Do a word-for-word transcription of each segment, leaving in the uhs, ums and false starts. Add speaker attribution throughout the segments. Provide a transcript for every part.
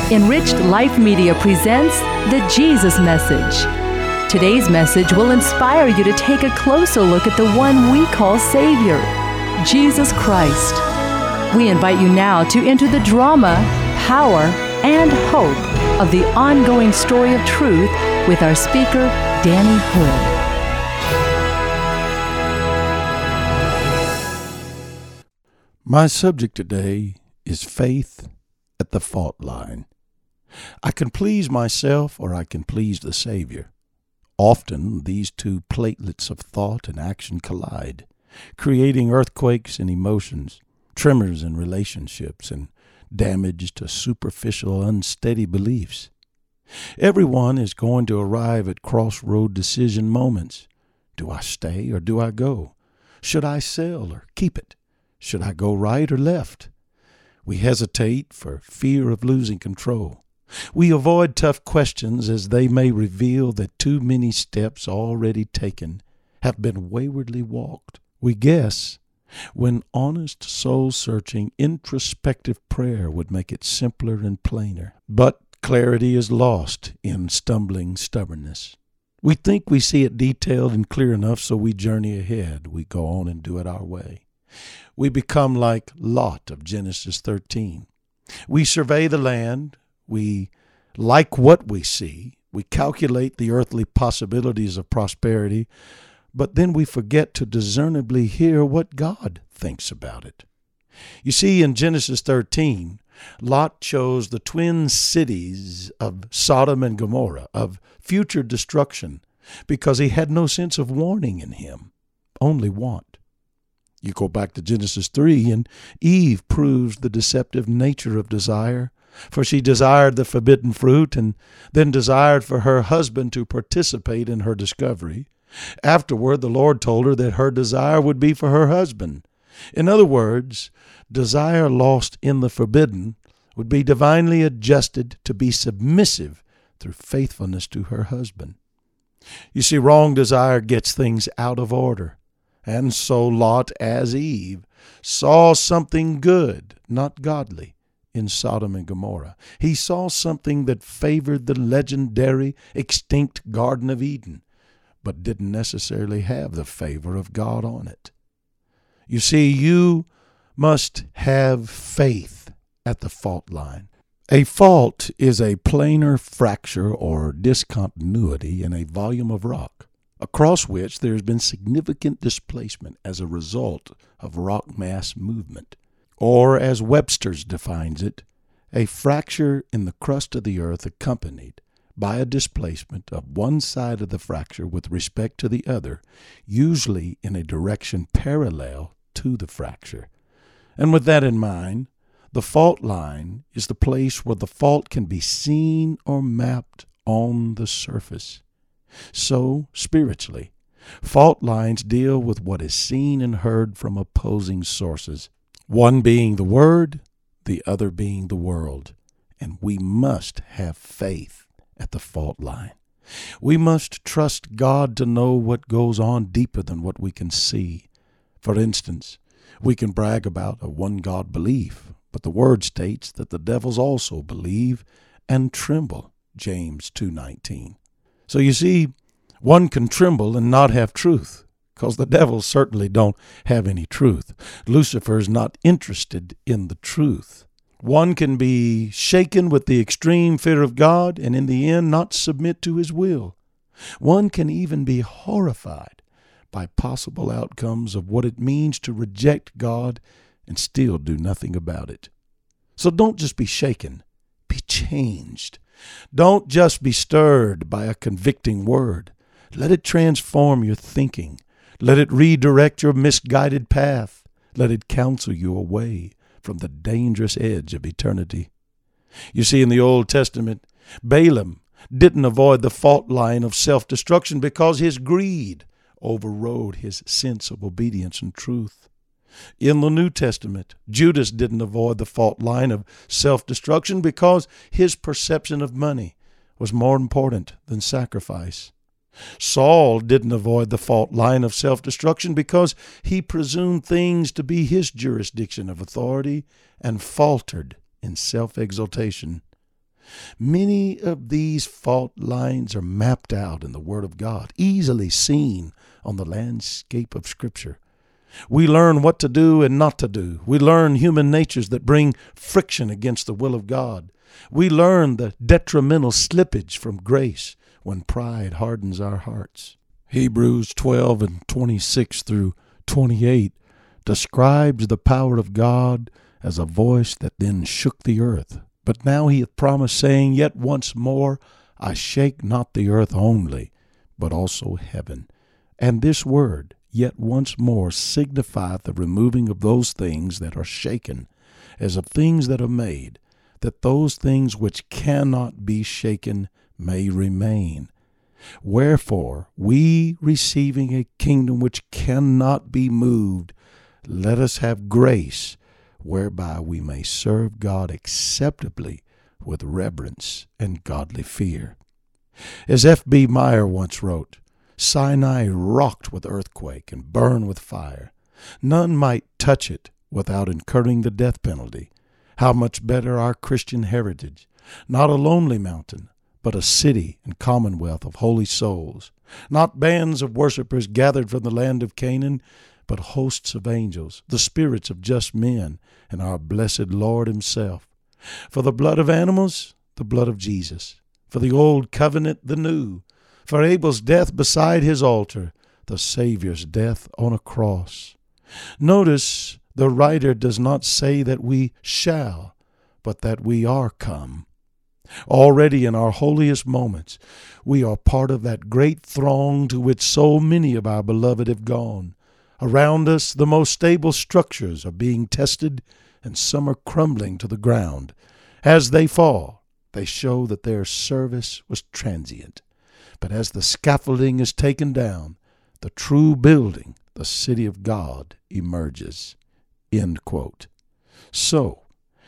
Speaker 1: Enriched Life Media presents the Jesus Message. Today's message will inspire you to take a closer look at the one we call Savior, Jesus Christ. We invite you now to enter the drama, power, and hope of the ongoing story of truth with our speaker, Danny Hood.
Speaker 2: My subject today is faith at the fault line. I can please myself or I can please the Savior. Often these two platelets of thought and action collide, creating earthquakes in emotions, tremors in relationships, and damage to superficial, unsteady beliefs. Everyone is going to arrive at crossroad decision moments. Do I stay or do I go? Should I sell or keep it? Should I go right or left? We hesitate for fear of losing control. We avoid tough questions as they may reveal that too many steps already taken have been waywardly walked. We guess when honest, soul-searching, introspective prayer would make it simpler and plainer. But clarity is lost in stumbling stubbornness. We think we see it detailed and clear enough, so we journey ahead. We go on and do it our way. We become like Lot of Genesis thirteen. We survey the land. We like what we see. We calculate the earthly possibilities of prosperity, but then we forget to discernibly hear what God thinks about it. You see, in Genesis thirteen, Lot chose the twin cities of Sodom and Gomorrah, of future destruction, because he had no sense of warning in him, only want. You go back to Genesis three, and Eve proves the deceptive nature of desire, for she desired the forbidden fruit and then desired for her husband to participate in her discovery. Afterward, the Lord told her that her desire would be for her husband. In other words, desire lost in the forbidden would be divinely adjusted to be submissive through faithfulness to her husband. You see, wrong desire gets things out of order. And so Lot, as Eve, saw something good, not godly, in Sodom and Gomorrah. He saw something that favored the legendary, extinct Garden of Eden, but didn't necessarily have the favor of God on it. You see, you must have faith at the fault line. A fault is a planar fracture or discontinuity in a volume of rock, across which there has been significant displacement as a result of rock mass movement. Or, as Webster's defines it, a fracture in the crust of the earth accompanied by a displacement of one side of the fracture with respect to the other, usually in a direction parallel to the fracture. And with that in mind, the fault line is the place where the fault can be seen or mapped on the surface. So, spiritually, fault lines deal with what is seen and heard from opposing sources, one being the Word, the other being the world. And we must have faith at the fault line. We must trust God to know what goes on deeper than what we can see. For instance, we can brag about a one-God belief, but the Word states that the devils also believe and tremble, James two nineteen. So you see, one can tremble and not have truth, because the devils certainly don't have any truth. Lucifer's not interested in the truth. One can be shaken with the extreme fear of God and in the end not submit to his will. One can even be horrified by possible outcomes of what it means to reject God and still do nothing about it. So don't just be shaken, be changed. Don't just be stirred by a convicting word. Let it transform your thinking. Let it redirect your misguided path. Let it counsel you away from the dangerous edge of eternity. You see, in the Old Testament, Balaam didn't avoid the fault line of self-destruction because his greed overrode his sense of obedience and truth. In the New Testament, Judas didn't avoid the fault line of self-destruction because his perception of money was more important than sacrifice. Saul didn't avoid the fault line of self-destruction because he presumed things to be his jurisdiction of authority and faltered in self-exaltation. Many of these fault lines are mapped out in the Word of God, easily seen on the landscape of Scripture. We learn what to do and not to do. We learn human natures that bring friction against the will of God. We learn the detrimental slippage from grace when pride hardens our hearts. Hebrews twelve and twenty-six through twenty-eight describes the power of God as a voice that then shook the earth. But now he hath promised, saying, Yet once more I shake not the earth only, but also heaven. And this word, yet once more, signifieth the removing of those things that are shaken, as of things that are made, that those things which cannot be shaken may remain. Wherefore, we receiving a kingdom which cannot be moved, let us have grace, whereby we may serve God acceptably with reverence and godly fear. As F B Meyer once wrote, Sinai rocked with earthquake and burned with fire. None might touch it without incurring the death penalty. How much better our Christian heritage, not a lonely mountain, but a city and commonwealth of holy souls, not bands of worshipers gathered from the land of Canaan, but hosts of angels, the spirits of just men, and our blessed Lord himself. For the blood of animals, the blood of Jesus. For the old covenant, the new. For Abel's death beside his altar, the Savior's death on a cross. Notice the writer does not say that we shall, but that we are come. Already in our holiest moments, we are part of that great throng to which so many of our beloved have gone. Around us, the most stable structures are being tested, and some are crumbling to the ground. As they fall, they show that their service was transient. But as the scaffolding is taken down, the true building, the city of God, emerges. End quote. So,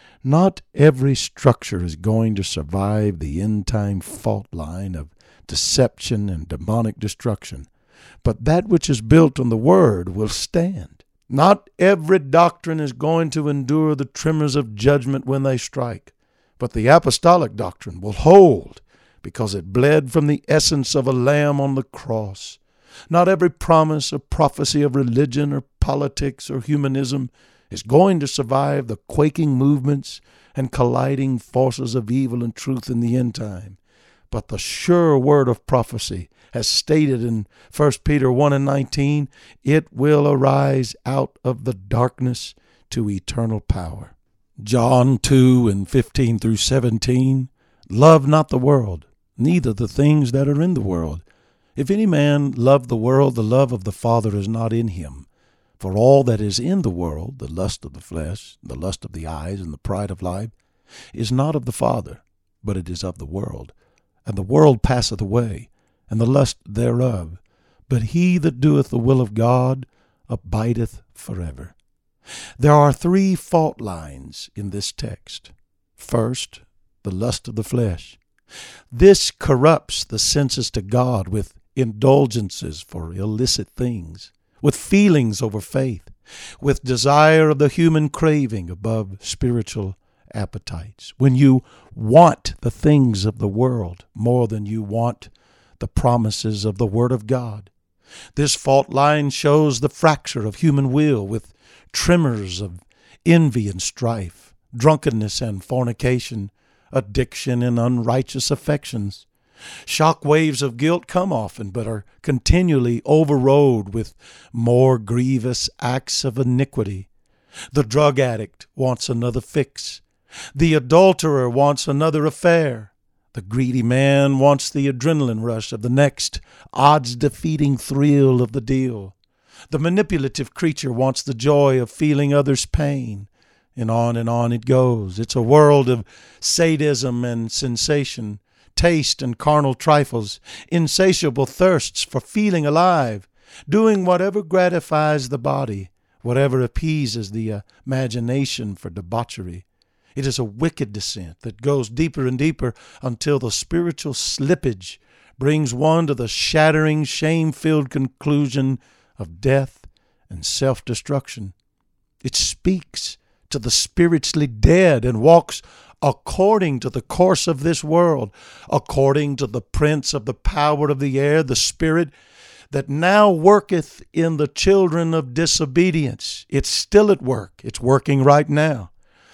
Speaker 2: not every structure is going to survive the end-time fault line of deception and demonic destruction. But that which is built on the Word will stand. Not every doctrine is going to endure the tremors of judgment when they strike, but the apostolic doctrine will hold because it bled from the essence of a lamb on the cross. Not every promise or prophecy of religion or politics or humanism is going to survive the quaking movements and colliding forces of evil and truth in the end time. But the sure word of prophecy, as stated in First Peter one and nineteen, it will arise out of the darkness to eternal power. John two and fifteen through seventeen, love not the world, neither the things that are in the world. If any man love the world, the love of the Father is not in him. For all that is in the world, the lust of the flesh, the lust of the eyes, and the pride of life, is not of the Father, but it is of the world. And the world passeth away, and the lust thereof. But he that doeth the will of God abideth forever. There are three fault lines in this text. First, the lust of the flesh. This corrupts the senses to God with indulgences for illicit things, with feelings over faith, with desire of the human craving above spiritual appetites. When you want the things of the world more than you want the promises of the Word of God. This fault line shows the fracture of human will with tremors of envy and strife, drunkenness and fornication, addiction and unrighteous affections. Shock waves of guilt come often, but are continually overrode with more grievous acts of iniquity. The drug addict wants another fix. The adulterer wants another affair. The greedy man wants the adrenaline rush of the next odds-defeating thrill of the deal. The manipulative creature wants the joy of feeling others' pain. And on and on it goes. It's a world of sadism and sensation, taste and carnal trifles, insatiable thirsts for feeling alive, doing whatever gratifies the body, whatever appeases the imagination for debauchery. It is a wicked descent that goes deeper and deeper until the spiritual slippage brings one to the shattering, shame-filled conclusion of death and self-destruction. It speaks to the spiritually dead and walks according to the course of this world, according to the prince of the power of the air, the spirit that now worketh in the children of disobedience. It's still at work. It's working right now.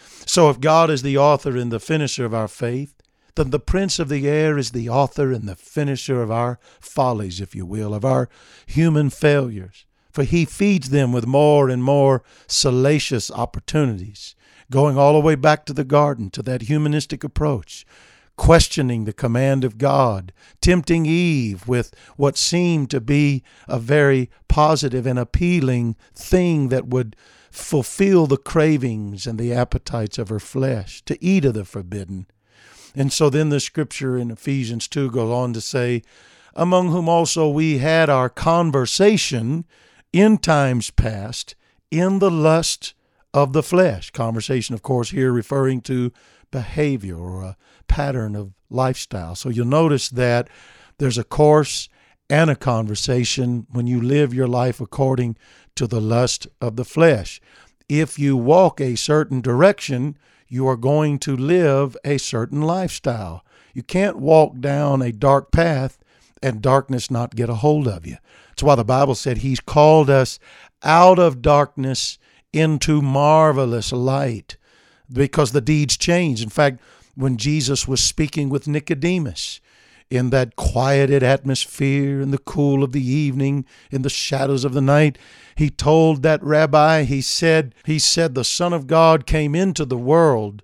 Speaker 2: So if God is the author and the finisher of our faith, then the prince of the air is the author and the finisher of our follies, if you will, of our human failures. For he feeds them with more and more salacious opportunities, going all the way back to the garden, to that humanistic approach, questioning the command of God, tempting Eve with what seemed to be a very positive and appealing thing that would fulfill the cravings and the appetites of her flesh, to eat of the forbidden. And so then the scripture in Ephesians two goes on to say, among whom also we had our conversation in times past in the lust of the flesh. Conversation, of course, here referring to behavior or a pattern of lifestyle. So you'll notice that there's a course and a conversation when you live your life according to the lust of the flesh. If you walk a certain direction, you are going to live a certain lifestyle. You can't walk down a dark path and darkness not get a hold of you. That's why the Bible said he's called us out of darkness into marvelous light, because the deeds change. In fact, when Jesus was speaking with Nicodemus in that quieted atmosphere, in the cool of the evening, in the shadows of the night, he told that rabbi, he said, he said, the Son of God came into the world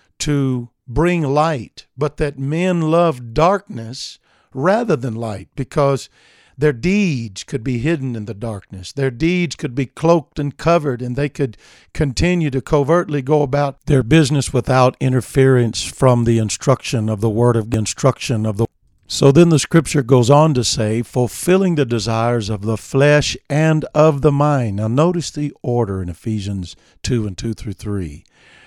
Speaker 2: to bring light, but that men loved darkness rather than light, because their deeds could be hidden in the darkness. Their deeds could be cloaked and covered, and they could continue to covertly go about their business without interference from the instruction of the word of instruction of the. So then the scripture goes on to say, fulfilling the desires of the flesh and of the mind. Now notice the order in Ephesians two and two through three.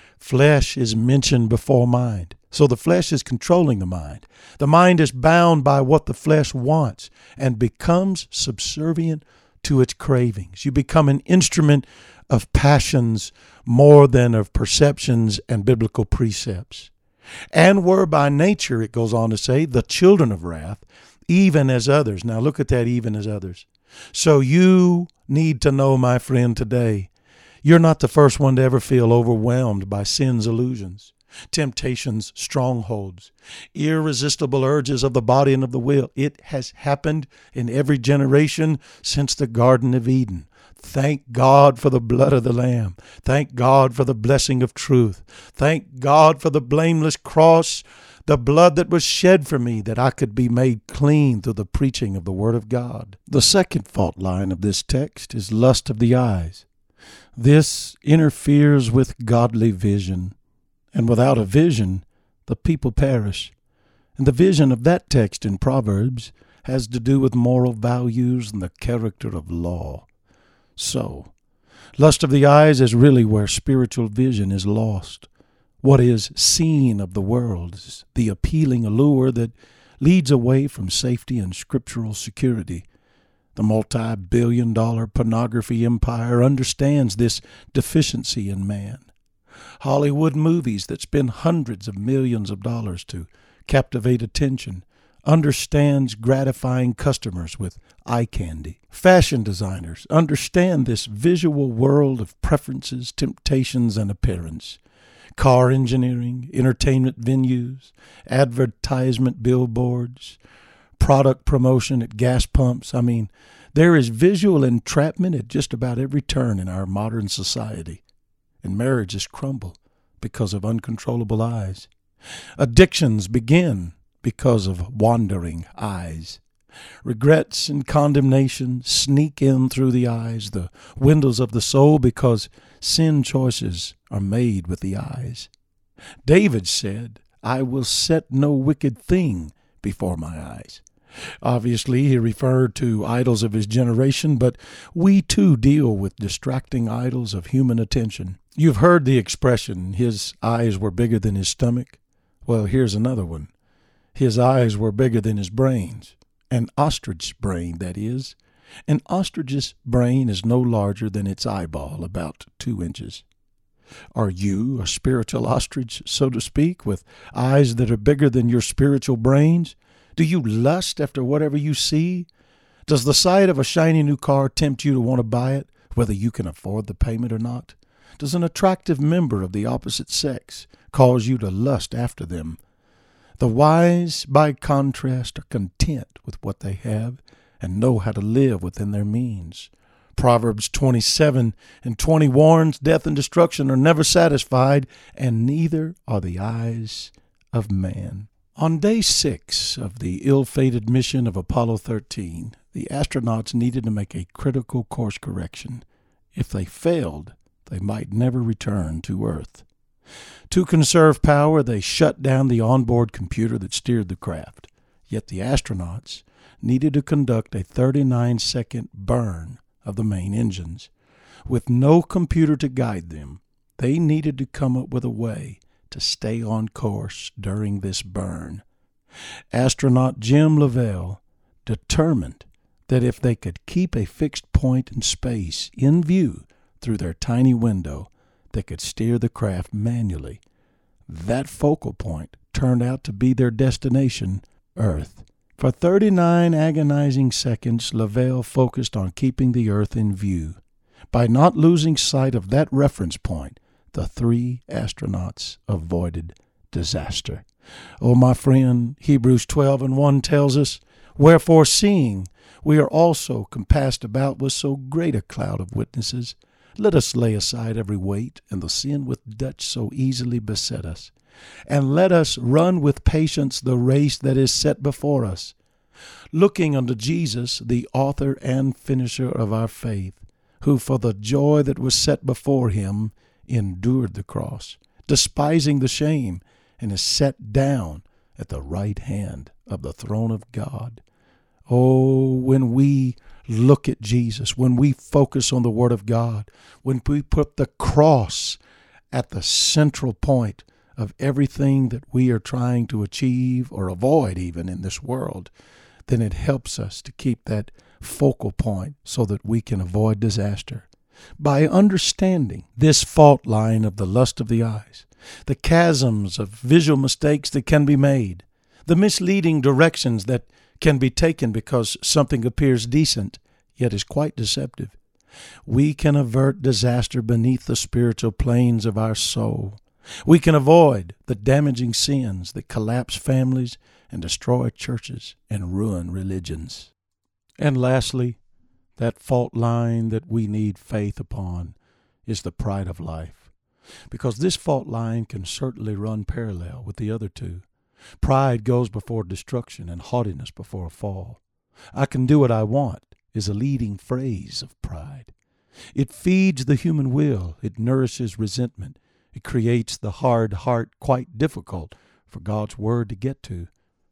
Speaker 2: Flesh is mentioned before mind. So the flesh is controlling the mind. The mind is bound by what the flesh wants and becomes subservient to its cravings. You become an instrument of passions more than of perceptions and biblical precepts. And were by nature, it goes on to say, the children of wrath, even as others. Now look at that, even as others. So you need to know, my friend, today, you're not the first one to ever feel overwhelmed by sin's illusions, temptations, strongholds, irresistible urges of the body and of the will. It has happened in every generation since the Garden of Eden. Thank God for the blood of the Lamb. Thank God for the blessing of truth. Thank God for the blameless cross, the blood that was shed for me, that I could be made clean through the preaching of the Word of God. The second fault line of this text is lust of the eyes. This interferes with godly vision. And without a vision, the people perish. And the vision of that text in Proverbs has to do with moral values and the character of law. So, lust of the eyes is really where spiritual vision is lost. What is seen of the world is the appealing allure that leads away from safety and scriptural security. The multi-billion dollar pornography empire understands this deficiency in man. Hollywood movies that spend hundreds of millions of dollars to captivate attention understands gratifying customers with eye candy. Fashion designers understand this visual world of preferences, temptations, and appearance. Car engineering, entertainment venues, advertisement billboards, product promotion at gas pumps. I mean, there is visual entrapment at just about every turn in our modern society. And marriages crumble because of uncontrollable eyes. Addictions begin because of wandering eyes. Regrets and condemnation sneak in through the eyes, the windows of the soul, because sin choices are made with the eyes. David said, I will set no wicked thing before my eyes. Obviously, he referred to idols of his generation, but we too deal with distracting idols of human attention. You've heard the expression, his eyes were bigger than his stomach. Well, here's another one. His eyes were bigger than his brains. An ostrich's brain, that is. An ostrich's brain is no larger than its eyeball, about two inches. Are you a spiritual ostrich, so to speak, with eyes that are bigger than your spiritual brains? Do you lust after whatever you see? Does the sight of a shiny new car tempt you to want to buy it, whether you can afford the payment or not? Does an attractive member of the opposite sex cause you to lust after them? The wise, by contrast, are content with what they have and know how to live within their means. Proverbs twenty-seven and twenty warns, death and destruction are never satisfied, and neither are the eyes of man. On day six of the ill-fated mission of Apollo thirteen, the astronauts needed to make a critical course correction. If they failed, they might never return to Earth. To conserve power, they shut down the onboard computer that steered the craft. Yet the astronauts needed to conduct a thirty-nine second burn of the main engines. With no computer to guide them, they needed to come up with a way to stay on course during this burn. Astronaut Jim Lovell determined that if they could keep a fixed point in space in view through their tiny window, they could steer the craft manually. That focal point turned out to be their destination, Earth. For thirty-nine agonizing seconds, Lovell focused on keeping the Earth in view. By not losing sight of that reference point, the three astronauts avoided disaster. Oh, my friend, Hebrews twelve and one tells us, "Wherefore, seeing we are also compassed about with so great a cloud of witnesses, let us lay aside every weight and the sin which doth so easily beset us, and let us run with patience the race that is set before us, looking unto Jesus, the author and finisher of our faith, who for the joy that was set before him endured the cross, despising the shame, and is set down at the right hand of the throne of God." Oh, when we look at Jesus, when we focus on the Word of God, when we put the cross at the central point of everything that we are trying to achieve or avoid even in this world, then it helps us to keep that focal point so that we can avoid disaster. By understanding this fault line of the lust of the eyes, the chasms of visual mistakes that can be made, the misleading directions that can be taken because something appears decent, yet is quite deceptive, we can avert disaster beneath the spiritual planes of our soul. We can avoid the damaging sins that collapse families and destroy churches and ruin religions. And lastly, that fault line that we need faith upon is the pride of life, because this fault line can certainly run parallel with the other two. Pride goes before destruction and haughtiness before a fall. "I can do what I want" is a leading phrase of pride. It feeds the human will. It nourishes resentment. It creates the hard heart quite difficult for God's Word to get to.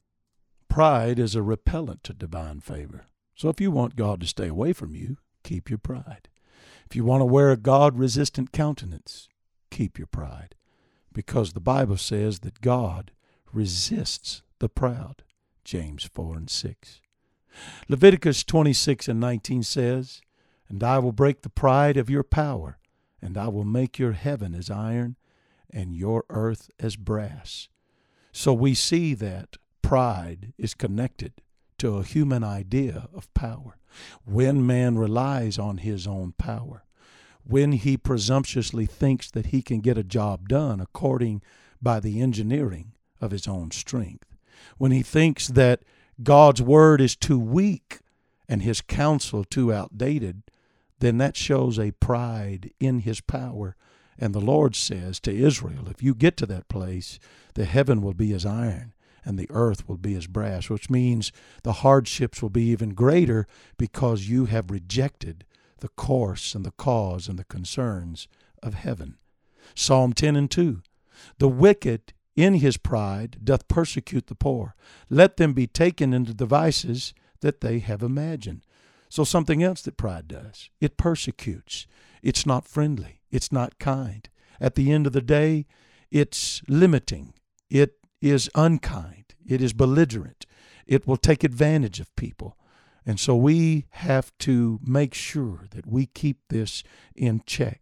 Speaker 2: Pride is a repellent to divine favor. So if you want God to stay away from you, keep your pride. If you want to wear a God-resistant countenance, keep your pride. Because the Bible says that God resists the proud. James four and six. Leviticus twenty-six and nineteen says, "And I will break the pride of your power, and I will make your heaven as iron, and your earth as brass." So we see that pride is connected to a human idea of power. When man relies on his own power, when he presumptuously thinks that he can get a job done according by the engineering of his own strength, when he thinks that God's word is too weak and his counsel too outdated, then that shows a pride in his power. And the Lord says to Israel, if you get to that place, the heaven will be as iron and the earth will be as brass, which means the hardships will be even greater because you have rejected the course and the cause and the concerns of heaven. Psalm ten and two, "The wicked in his pride doth persecute the poor. Let them be taken into devices that they have imagined." So something else that pride does, it persecutes. It's not friendly. It's not kind. At the end of the day, it's limiting. It is unkind. It is belligerent. It will take advantage of people. And so we have to make sure that we keep this in check.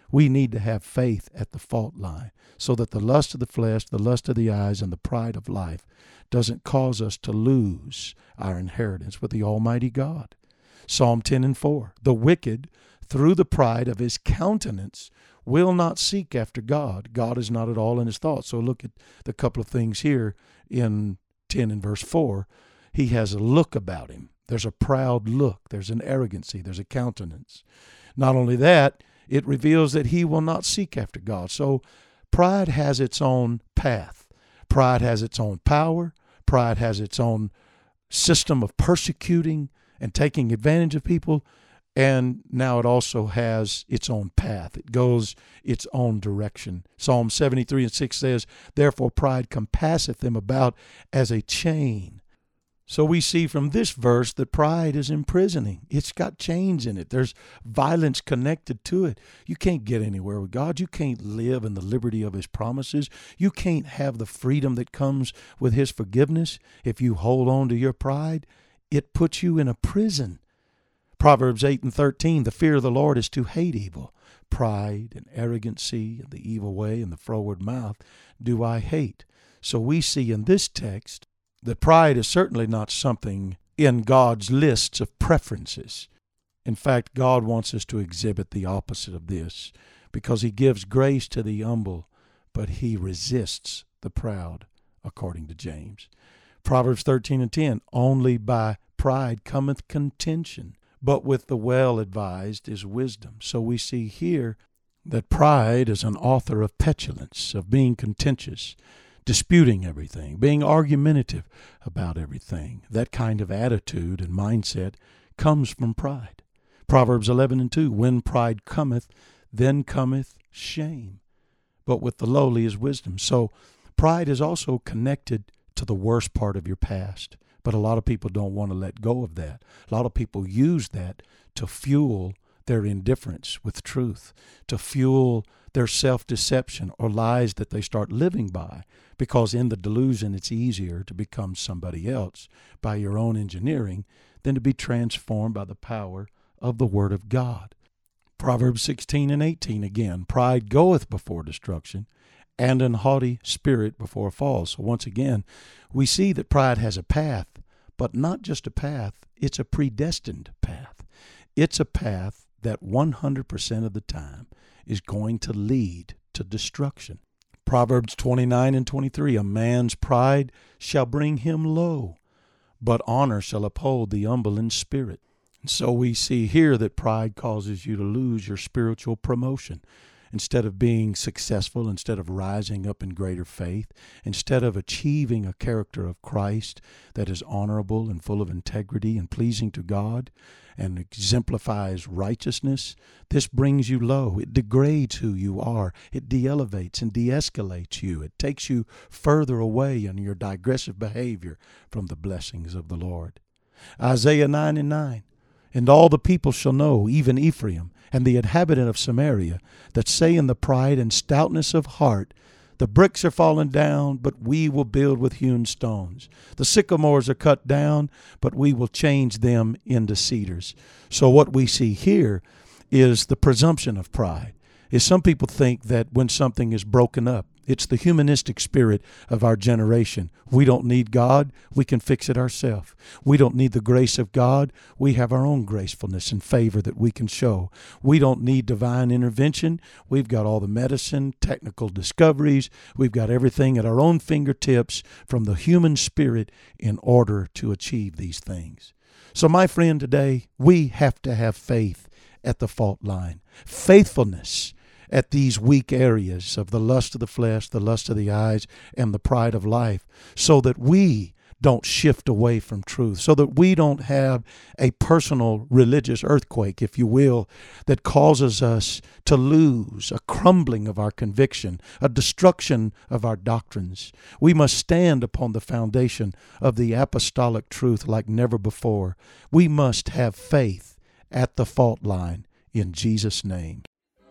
Speaker 2: We need to have faith at the fault line so that the lust of the flesh, the lust of the eyes, and the pride of life doesn't cause us to lose our inheritance with the Almighty God. Psalm ten and four, the wicked, through the pride of his countenance, will not seek after God. God is not at all in his thoughts. So look at the couple of things here in ten and verse four. He has a look about him. There's a proud look. There's an arrogancy. There's a countenance. Not only that, it reveals that he will not seek after God. So pride has its own path. Pride has its own power. Pride has its own system of persecuting and taking advantage of people. And now it also has its own path. It goes its own direction. Psalm seventy-three and six says, therefore pride compasseth them about as a chain. So we see from this verse that pride is imprisoning. It's got chains in it. There's violence connected to it. You can't get anywhere with God. You can't live in the liberty of his promises. You can't have the freedom that comes with his forgiveness if you hold on to your pride. It puts you in a prison. Proverbs eight and thirteen, the fear of the Lord is to hate evil. Pride and arrogancy and the evil way and the froward mouth do I hate. So we see in this text that pride is certainly not something in God's lists of preferences. In fact, God wants us to exhibit the opposite of this because he gives grace to the humble, but he resists the proud, according to James. Proverbs thirteen and ten, only by pride cometh contention, but with the well-advised is wisdom. So we see here that pride is an author of petulance, of being contentious, disputing everything, being argumentative about everything. That kind of attitude and mindset comes from pride. Proverbs eleven and two, when pride cometh, then cometh shame, but with the lowly is wisdom. So pride is also connected to the worst part of your past, but a lot of people don't want to let go of that. A lot of people use that to fuel their indifference with truth, to fuel their self-deception or lies that they start living by, because in the delusion it's easier to become somebody else by your own engineering than to be transformed by the power of the Word of God. Proverbs sixteen and eighteen again, pride goeth before destruction, and an haughty spirit before a fall. So once again, we see that pride has a path, but not just a path, it's a predestined path. It's a path that one hundred percent of the time is going to lead to destruction. Proverbs twenty-nine and twenty-three, a man's pride shall bring him low, but honor shall uphold the humble in spirit. And so we see here that pride causes you to lose your spiritual promotion. Instead of being successful, instead of rising up in greater faith, instead of achieving a character of Christ that is honorable and full of integrity and pleasing to God and exemplifies righteousness, this brings you low. It degrades who you are. It de-elevates and de-escalates you. It takes you further away in your digressive behavior from the blessings of the Lord. Isaiah nine and nine, and all the people shall know, even Ephraim, and the inhabitant of Samaria, that say in the pride and stoutness of heart, the bricks are fallen down, but we will build with hewn stones. The sycamores are cut down, but we will change them into cedars. So what we see here is the presumption of pride. Is some people think that when something is broken up, it's the humanistic spirit of our generation. We don't need God. We can fix it ourselves. We don't need the grace of God. We have our own gracefulness and favor that we can show. We don't need divine intervention. We've got all the medicine, technical discoveries. We've got everything at our own fingertips from the human spirit in order to achieve these things. So my friend, today, we have to have faith at the fault line. Faithfulness at these weak areas of the lust of the flesh, the lust of the eyes, and the pride of life, so that we don't shift away from truth, so that we don't have a personal religious earthquake, if you will, that causes us to lose, a crumbling of our conviction, a destruction of our doctrines. We must stand upon the foundation of the apostolic truth like never before. We must have faith at the fault line in Jesus' name.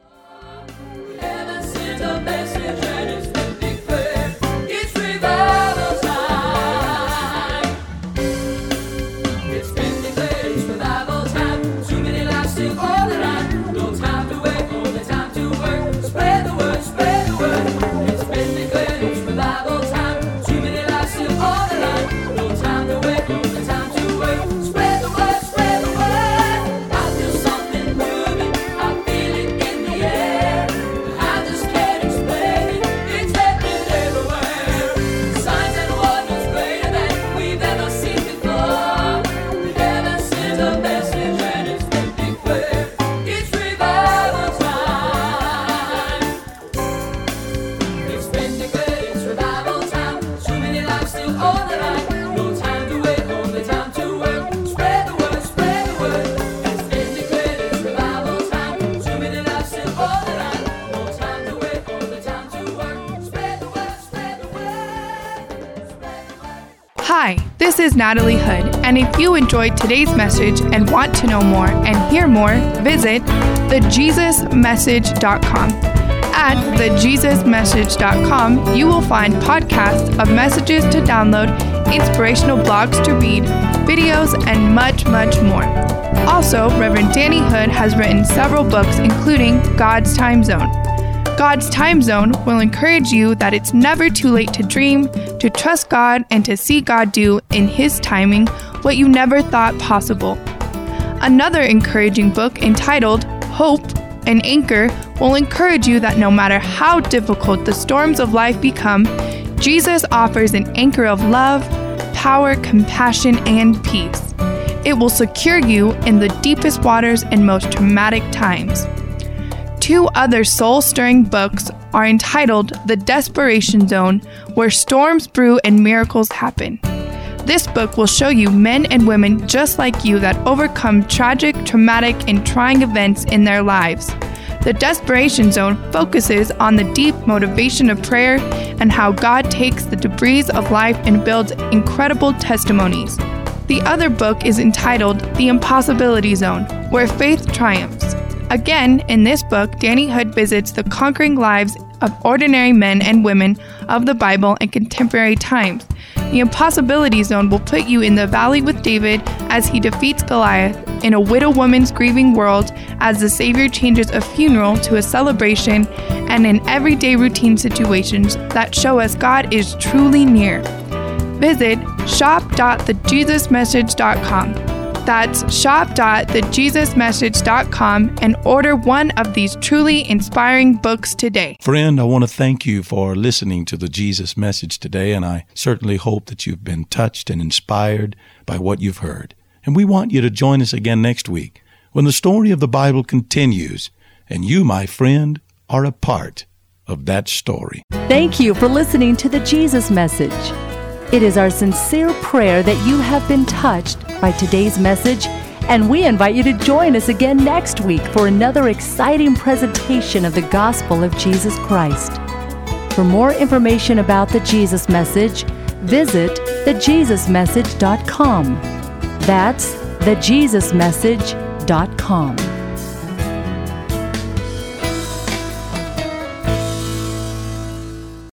Speaker 3: Heaven sends a message and it's been declared. It's revival time. It's been declared it's revival time. Too many lives sing all the night. No time to wait, only time to work.
Speaker 4: Hi, this is Natalie Hood, and if you enjoyed today's message and want to know more and hear more, visit the jesus message dot com. At the jesus message dot com, you will find podcasts of messages to download, inspirational blogs to read, videos, and much, much more. Also, Reverend Danny Hood has written several books, including God's Time Zone. God's Time Zone will encourage you that it's never too late to dream, to trust God, and to see God do in His timing what you never thought possible. Another encouraging book entitled Hope, an Anchor will encourage you that no matter how difficult the storms of life become, Jesus offers an anchor of love, power, compassion, and peace. It will secure you in the deepest waters and most traumatic times. Two other soul-stirring books are entitled The Desperation Zone, Where Storms Brew and Miracles Happen. This book will show you men and women just like you that overcome tragic, traumatic, and trying events in their lives. The Desperation Zone focuses on the deep motivation of prayer and how God takes the debris of life and builds incredible testimonies. The other book is entitled The Impossibility Zone, Where Faith Triumphs. Again, in this book, Danny Hood visits the conquering lives of ordinary men and women of the Bible in contemporary times. The Impossibility Zone will put you in the valley with David as he defeats Goliath, in a widow woman's grieving world as the Savior changes a funeral to a celebration, and in everyday routine situations that show us God is truly near. Visit shop dot the jesus message dot com. That's shop dot the jesus message dot com and order one of these truly inspiring books today.
Speaker 2: Friend, I want to thank you for listening to the Jesus Message today, and I certainly hope that you've been touched and inspired by what you've heard. And we want you to join us again next week when the story of the Bible continues, and you, my friend, are a part of that story.
Speaker 1: Thank you for listening to the Jesus Message. It is our sincere prayer that you have been touched by today's message, and we invite you to join us again next week for another exciting presentation of the gospel of Jesus Christ. For more information about the Jesus Message, visit the jesus message dot com. That's the jesus message dot com.